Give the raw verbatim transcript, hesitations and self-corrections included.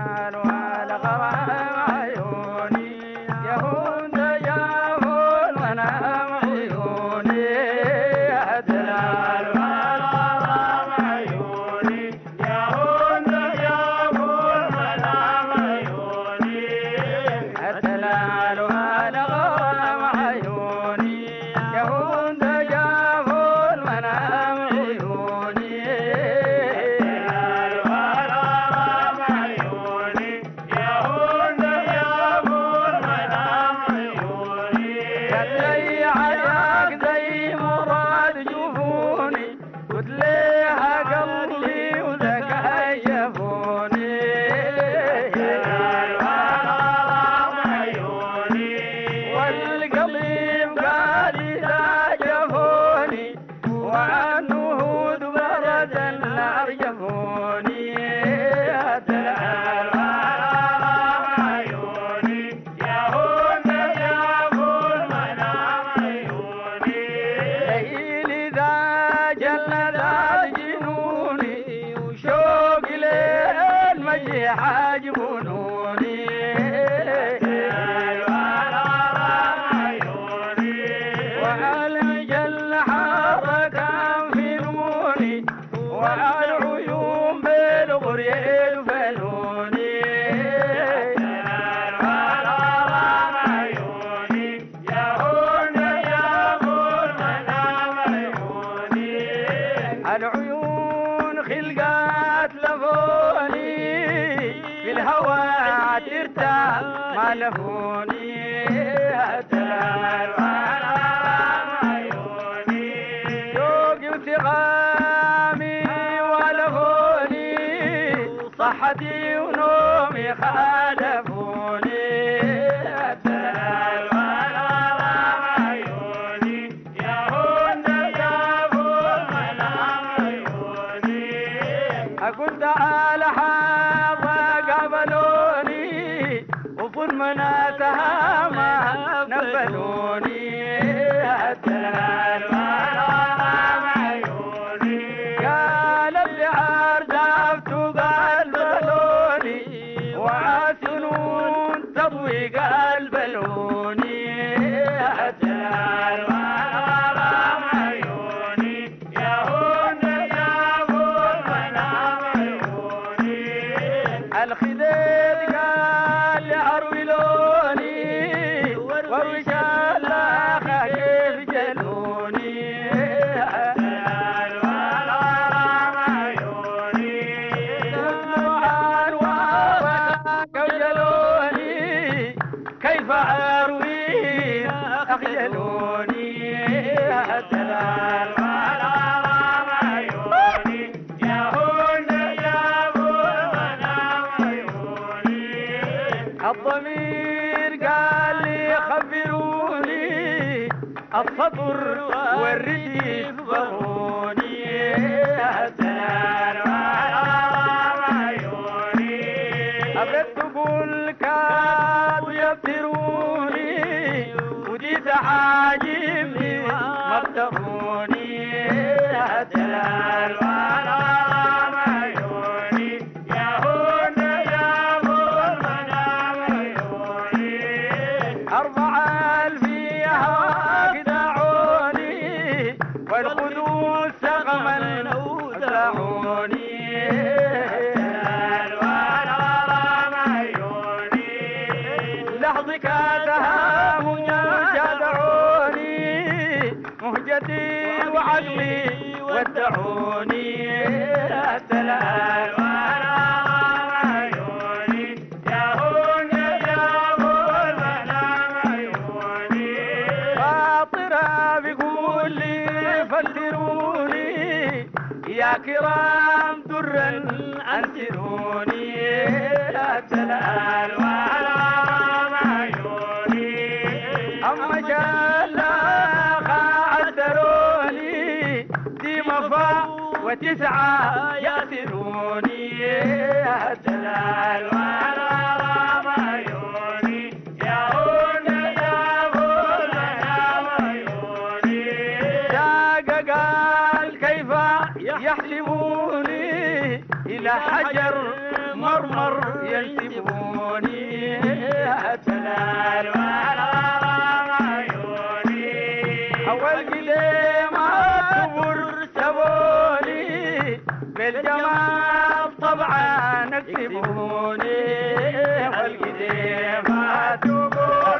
الصبر والرديف ضروني أبدت كل كاد يبتروني وديت حاجبني مبتغوني وعقلي ودعوني السلام على عيوني يا هون يا هون منام عيوني خاطرها بيقول لي فلتروني يا كرام درا انسروني السلام على عيوني اما جل وتسعة يأسروني يا دلال وعلى عيوني يا هون يا هون يا عيوني داق قال كيف يحسبوني إلى حجر مرمى القمر ينسبوني الدلال والغرام عيوني أول قديمات ورسبوني بالجمال طبعا اكتبوني والقديمات